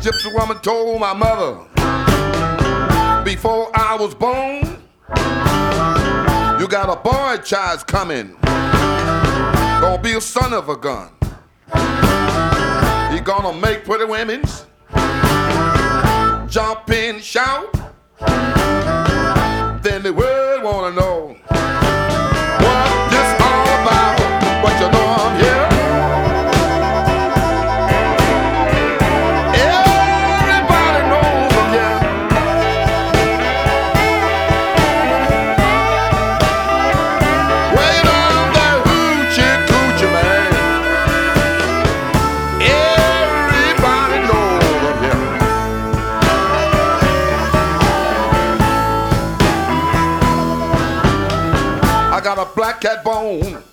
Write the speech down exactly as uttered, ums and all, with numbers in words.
gypsy woman told my mother before I was born, you got a boy child coming, gonna be a son of a gun. He gonna make pretty women's jump and shout. Then the world wanna know what this all about. But you know I'm here. Everybody knows I'm here. Way down there, hoochie coochie man. Everybody knows I'm here. I got a black cat bone